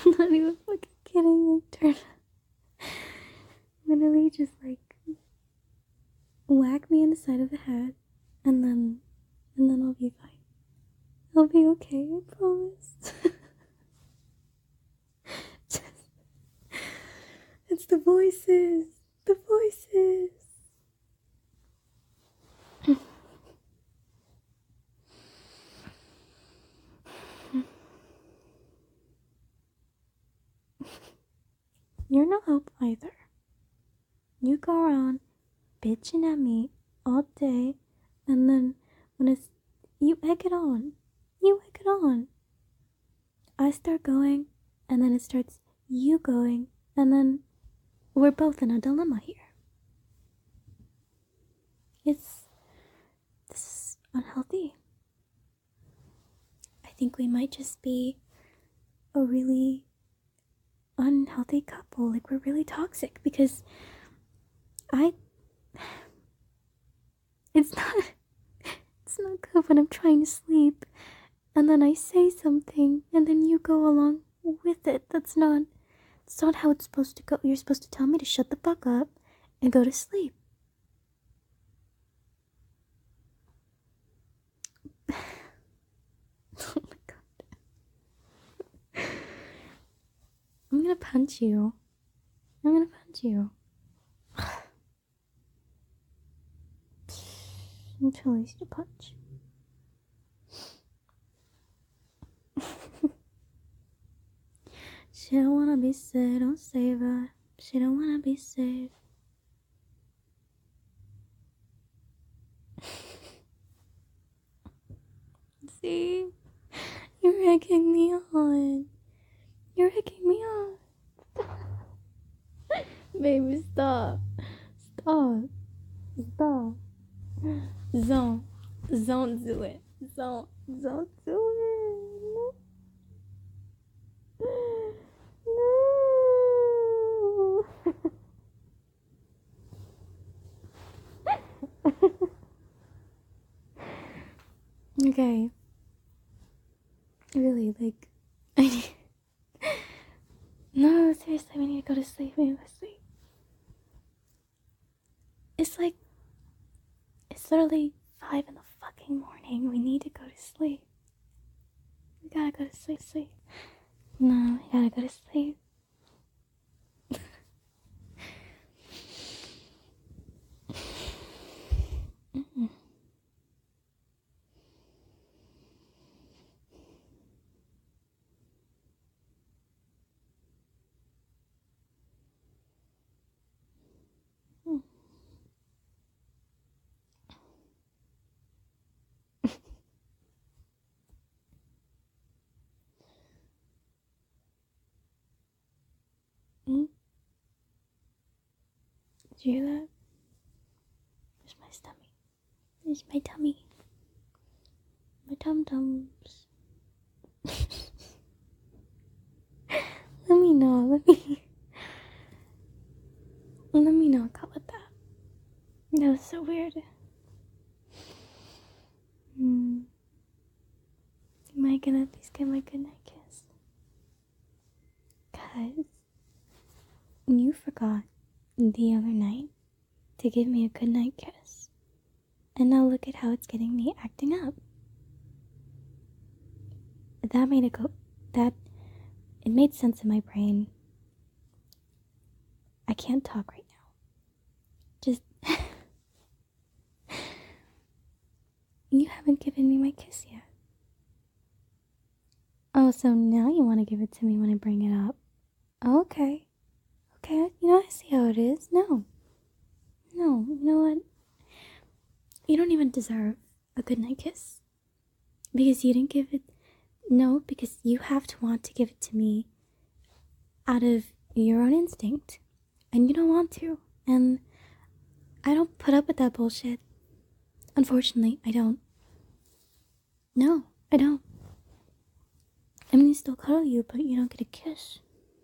I'm not even fucking kidding. Like, turn. Literally just like whack me in the side of the head, and then I'll be fine. I'll be okay, I promise. Just, it's the voices. The voices. You're no help either. You go around bitching at me all day, and then when it's you egg it on. You egg it on. I start going, and then it starts you going, and then we're both in a dilemma here. This is unhealthy. I think we might just be a really unhealthy couple. Like, we're really toxic because it's not good when I'm trying to sleep and then I say something and then you go along with it. That's not how it's supposed to go. You're supposed to tell me to shut the fuck up and go to sleep. Oh my god. I'm gonna punch you. I'm too lazy to punch. She don't wanna be saved, don't save her. She don't wanna be saved. See? You're egging me on. Baby, stop. Don't do it. Don't do it. No. Okay. Really, like, I need... No, seriously, we need to go to sleep. It's literally 5 in the fucking morning. We need to go to sleep. We gotta go to sleep. No, we gotta go to sleep. Mm-mm. Mm. Did you hear that? There's my stomach. There's my tummy. My tum-tums. Let me know. Let me know. Cut with that. That was so weird. Am I gonna at least get my goodnight kiss? Cause you forgot the other night to give me a goodnight kiss. And now look at how it's getting me acting up. It made sense in my brain. I can't talk right now. Just... You haven't given me my kiss yet. Oh, so now you want to give it to me when I bring it up. Oh, okay. Okay, I see how it is. No, you know what? You don't even deserve a goodnight kiss. Because you didn't give it... No, because you have to want to give it to me out of your own instinct. And you don't want to. And I don't put up with that bullshit. Unfortunately, I don't. No, I don't. I'm gonna still cuddle you, but you don't get a kiss.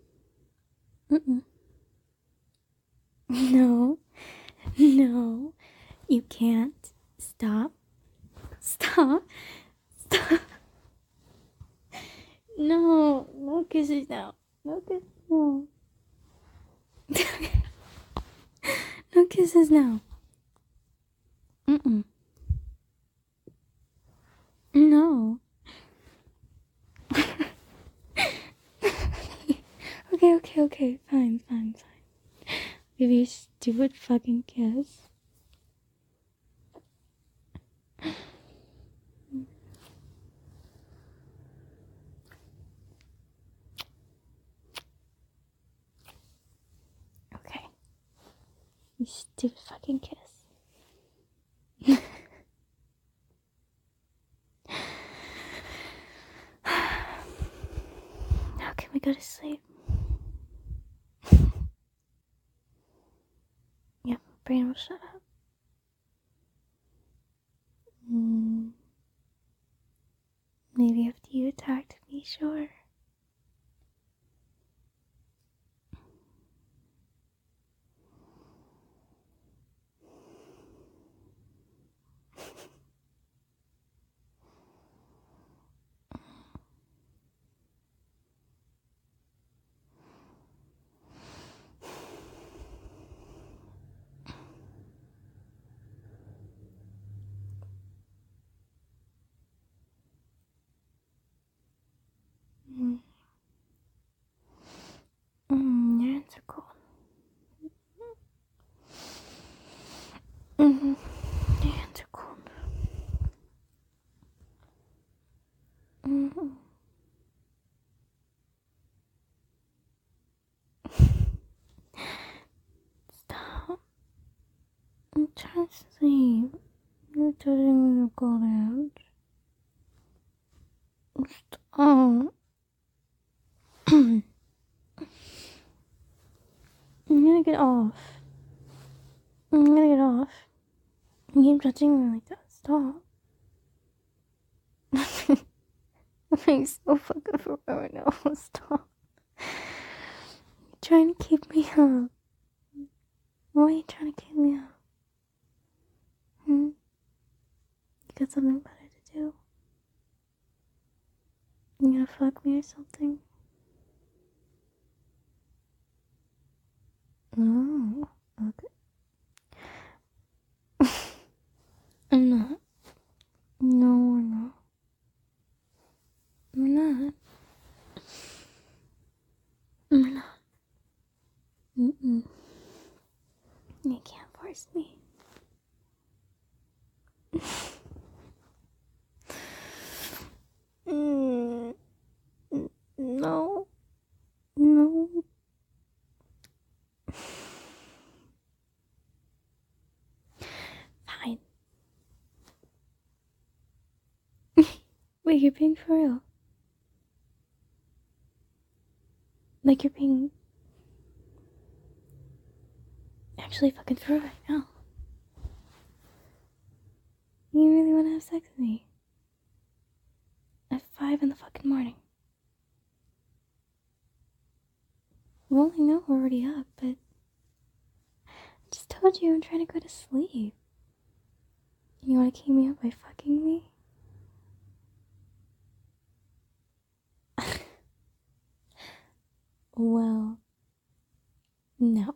No, you can't. Stop. No kisses now. No kisses, no. No kisses now. Mm-mm. No. Okay. Fine. Give you a stupid fucking kiss. Okay. You stupid fucking kiss. Now can we go to sleep? Yep, brain will shut up. Maybe after you attacked me, sure. Your hands are cold. Your hands are cold. Stop. I'm trying to sleep. You're touching me with your cold hands. Stop. I'm gonna get off. You keep touching me like that. Stop. I'm being so fucking forever now. Stop. You're trying to keep me up. Why are you trying to keep me up? You got something better to do? You gonna fuck me or something? Oh, okay. I'm not. No, we're not. We're not. We're not. You can't force me. No. No. Fine. Wait, you're being for real? Like you're being actually fucking for real right now? You really want to have sex with me? At 5 in the fucking morning? Well, I know we're already up, but I just told you I'm trying to go to sleep. You want to keep me up by fucking me? Well, no.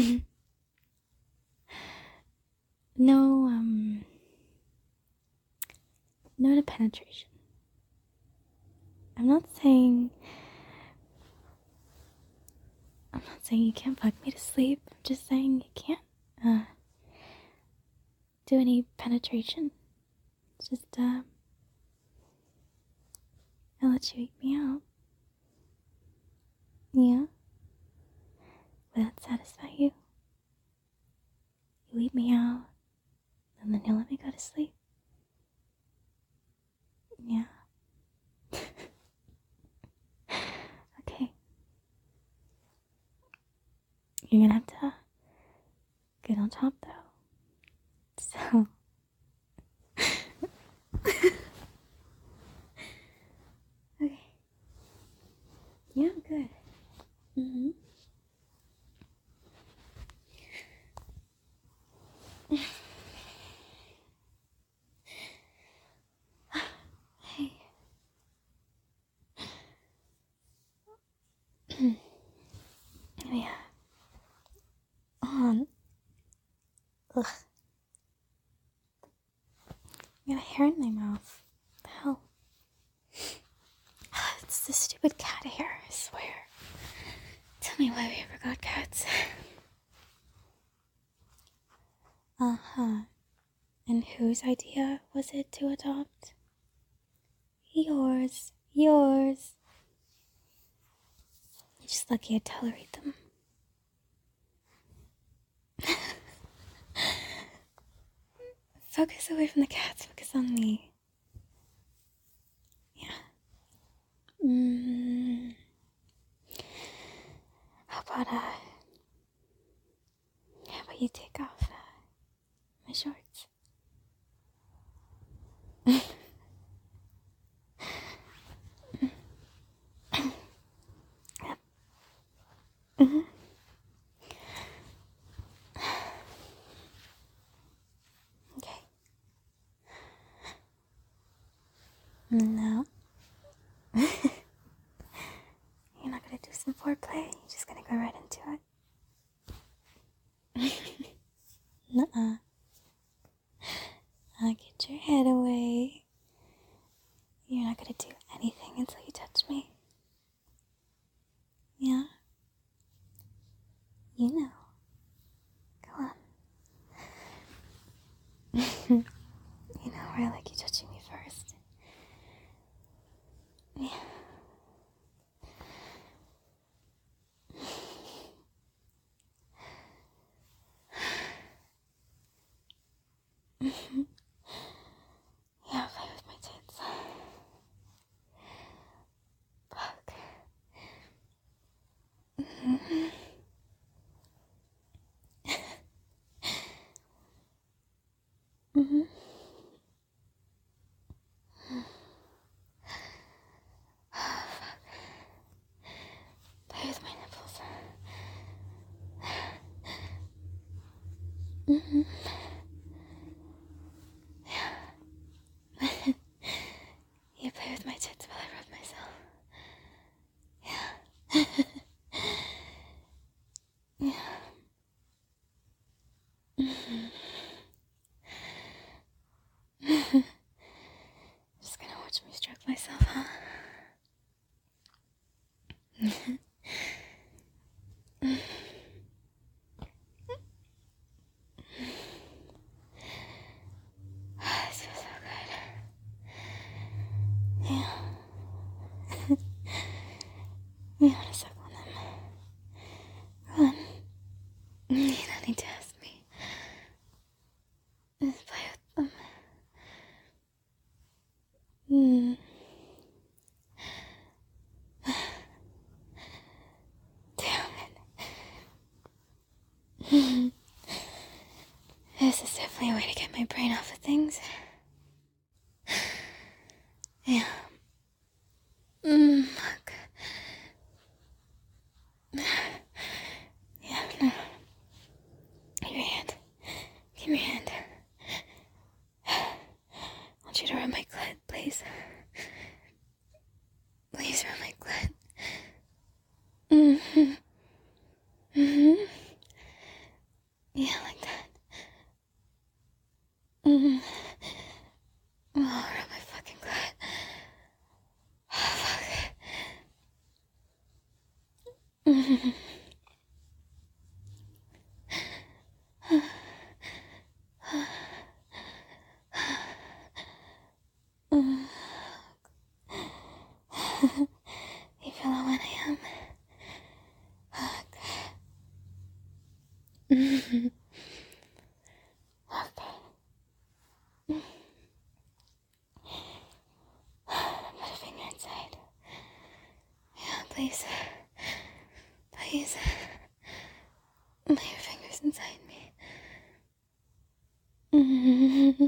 No to penetration. I'm not saying you can't fuck me to sleep. I'm just saying you can't, do any penetration. Just, I'll let you eat me out. Yeah? Will that satisfy you? You eat me out, and then you'll let me go to sleep. Yeah. Okay. You're gonna have to get on top, though. So. Okay. Yeah, I'm good. Hey. Ugh. I got a hair in my mouth. What the hell? It's the stupid cat hair, I swear. Tell me why we ever got cats. Uh-huh. And whose idea was it to adopt? Yours. Yours. You're just lucky I tolerate them. Focus away from the cats. Focus on me. Yeah. How about you take off my shorts? Mm-hmm. Okay. Now, you're not gonna do some foreplay. You're just gonna go right into it. Nuh-uh. Get your head away. You're not gonna do anything until you touch me. Yeah? You know. Go on. You know where I like you touching me first. Yeah. Yeah, play with my tits. Fuck. Mm-hmm. Play with my nipples. Mm-hmm. You play with my tits while I rub myself. Yeah. Yeah. Just gonna watch me stroke myself, huh? This feels so good. Yeah. You wanna suck on them? Go on. You don't need to ask me. Just play with them. Damn it. This is definitely a way to get my brain off of things. Yeah. Fuck. Yeah, no. Give me your hand. Give me your hand. I want you to rub my clit, please. Please rub my clit. Mm-hmm. Mm-hmm. Yeah, like that. Mm-hmm. Oh, rub my fucking clit. Oh, fuck. Mm-hmm. You feel how wet I am? Fuck. Mm-hmm. Okay. Put a finger inside. Yeah, please. Please. Put your fingers inside me. Mm-hmm.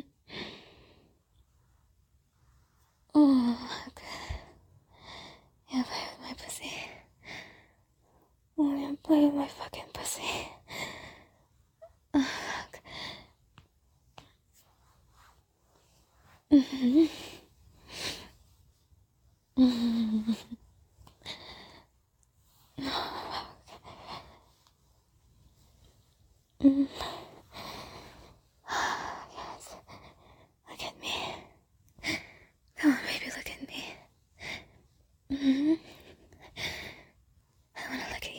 Oh, okay. Yeah, play with my pussy. Oh, yeah, play with my fucking pussy. Oh, fuck. Mm-hmm. Mm-hmm. Oh, fuck. Mm-hmm.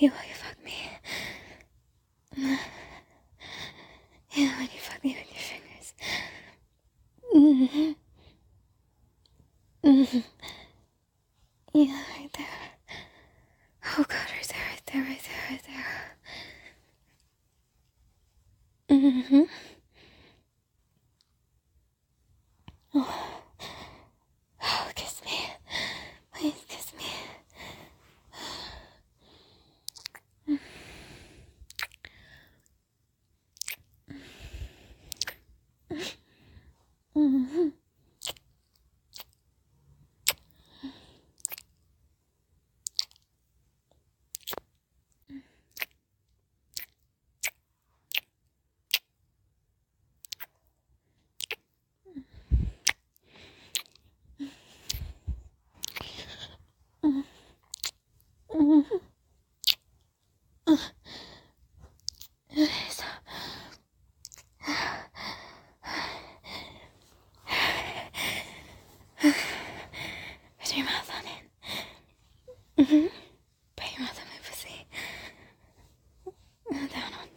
you while you fuck me. Yeah, when you fuck me with your fingers. Yeah, right there. Oh god, right there, right there, right there, right there. Oh, kiss me. Please kiss me. Put your mouth on it. Put your mouth on my pussy. Down on.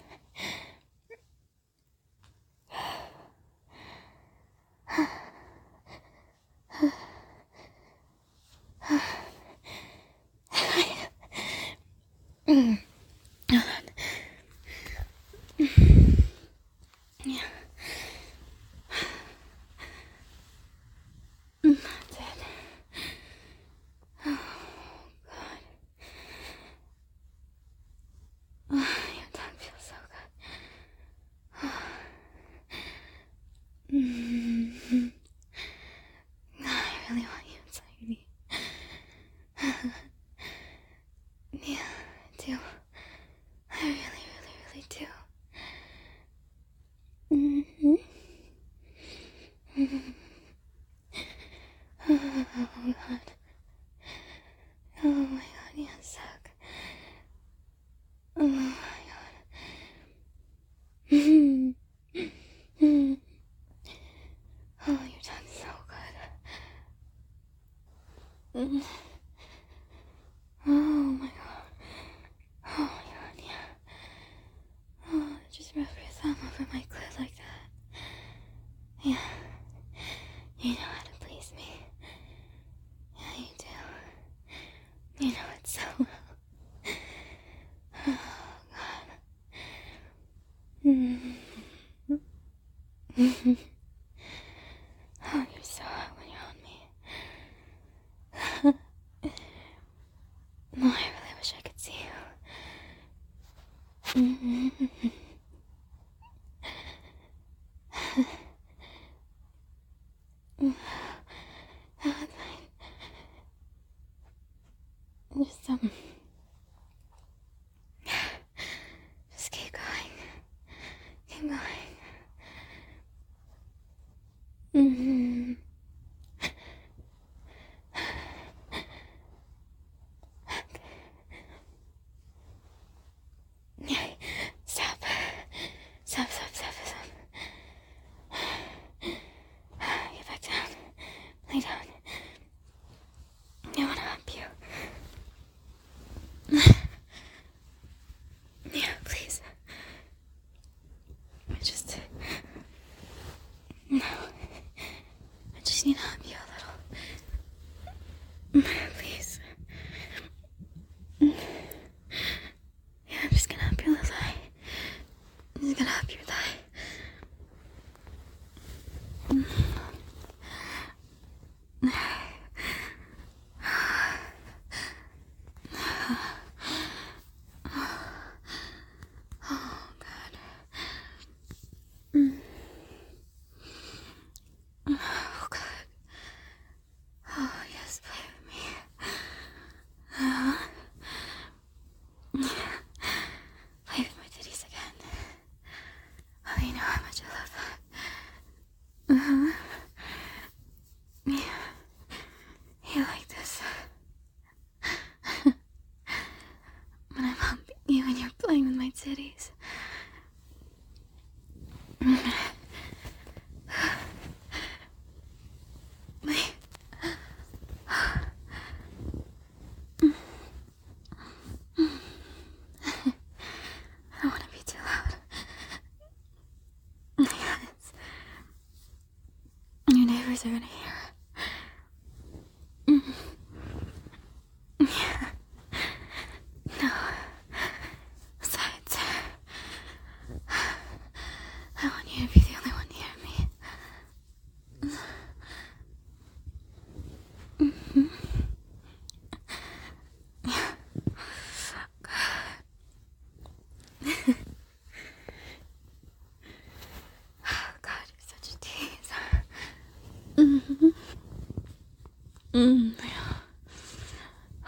Yeah. That's it. Oh, God. Oh, your tongue feels so good. I really want you inside me. Yeah, I do. I really, really, really do. Oh my god. Oh my god, you suck. Oh my god. Oh, your tongue's so good. Oh my god. Oh my god, yeah. Oh, just rub your thumb over my clit like that. Yeah. You know how to please me. Yeah, you do. You know it so well. Oh god. Oh, you're so hot when you're on me. Oh, I really wish I could see you. That's fine. Just just keep going. Keep going. Stop. Stop, stop, stop, stop. Get back down. Lay down. I want to help you. Yeah, please. I just... No. I just need to help you a little. Please. Yeah, I'm just gonna help your little thigh. I'm just gonna help your thigh. Oh, God. Oh, God. Oh, yes, play with me.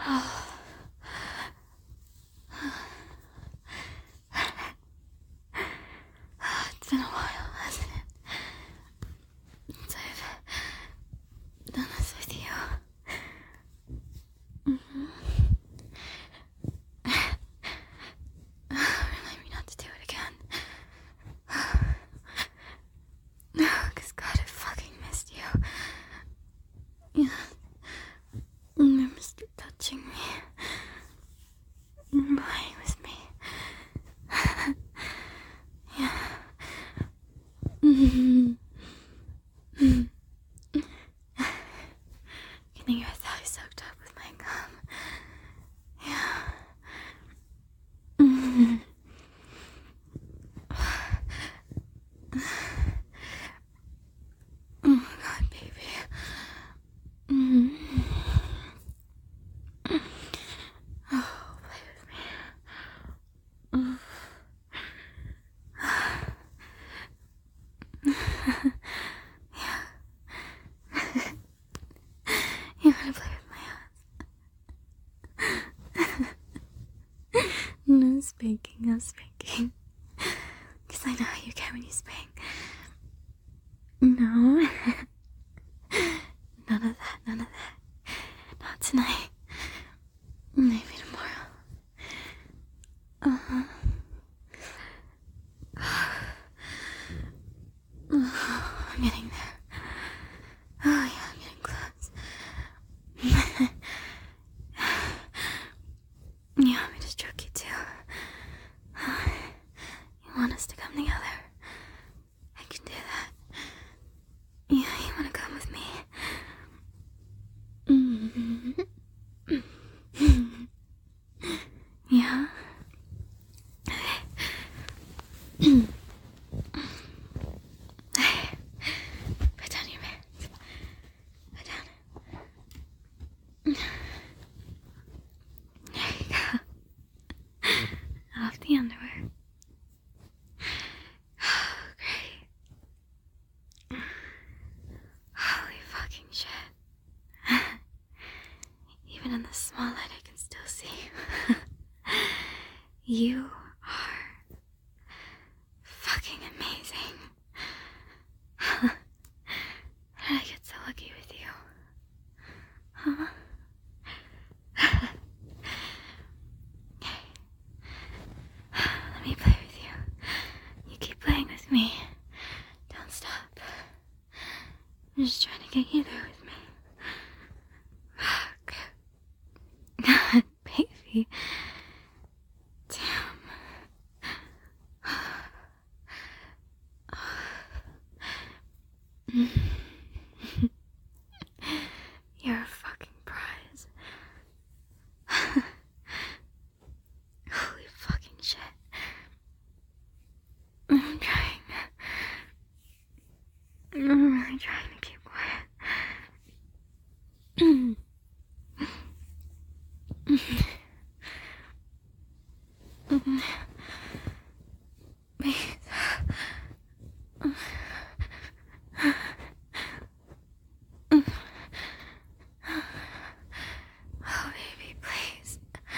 It's been a while, hasn't it? Since I've done this with you. Remind me not to do it again. Because God, I fucking missed you. Yeah. I missed you touching me. Playing with me. Yeah. Getting your thighs soaked up with my gum. Yeah. Oh God, baby. Oh, play with me. Yeah. You wanna play with my ass? No spanking, no spanking. Because I know how you get when you spank. No. None of that, none of that. Not tonight. Maybe tomorrow. Uh-huh. I'm getting there. Oh yeah, I'm getting close. You want me to stroke you too? You want us to come together? I can do that. Yeah, you wanna come with me? Yeah? Put down your pants. Put down. There you go. Off the underwear. Oh, great. Holy fucking shit. Even in the small light I can still see. You are fucking amazing. How did I get so lucky with you? Huh? Let me play with you. You keep playing with me. Don't stop. I'm just trying to get you there with me. Fuck. God, baby. Damn. You're a fucking prize. Holy fucking shit. I'm trying. I'm really trying to keep quiet. Please. Oh, baby, please.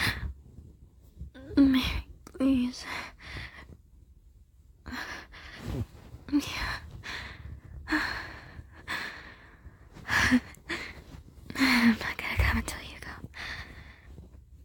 Mary, please. Yeah. I'm not gonna come until you go.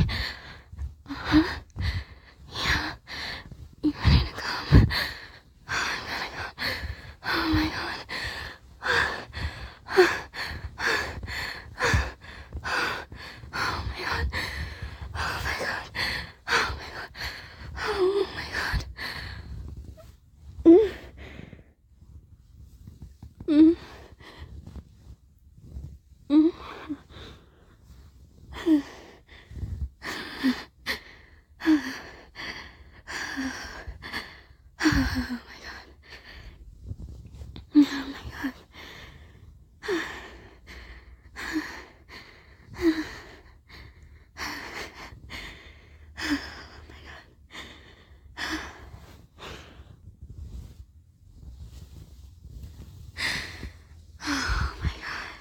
Yeah. You ready to come? Oh, I'm gonna go. Oh my god. Oh my god. Oh my god. Oh my god. Oh my god. Mm. Mm. Mm. Oh my god. Oh my god. Oh my god.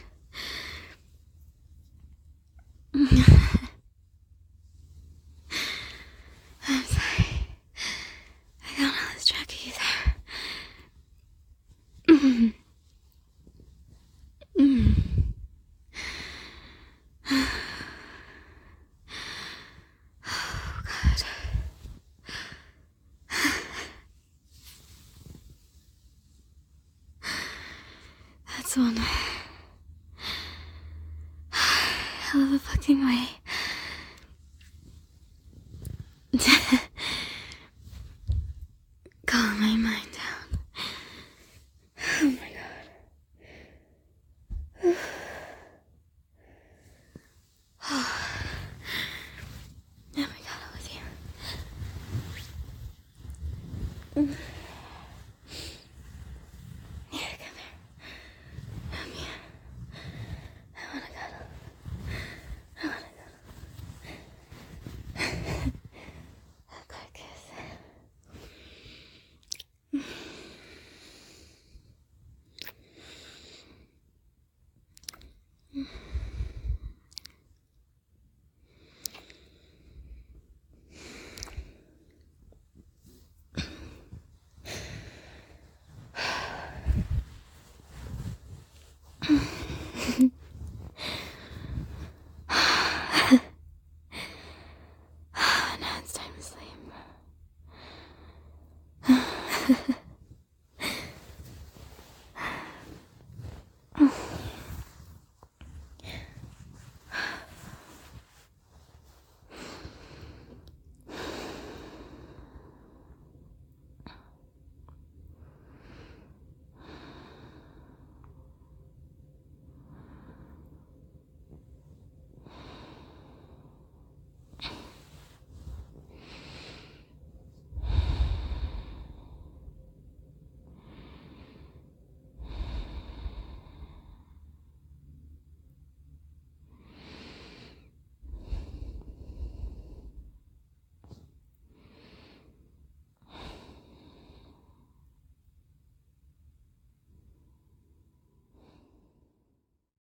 I'm sorry. I got all this track of you there. Oh god. That's one hell of a fucking way. Calm my mind down. Oh my god. Oh my god, I'm with you. Here, come here. Come here. I wanna cuddle. I wanna cuddle. A quick kiss. Now it's time to sleep.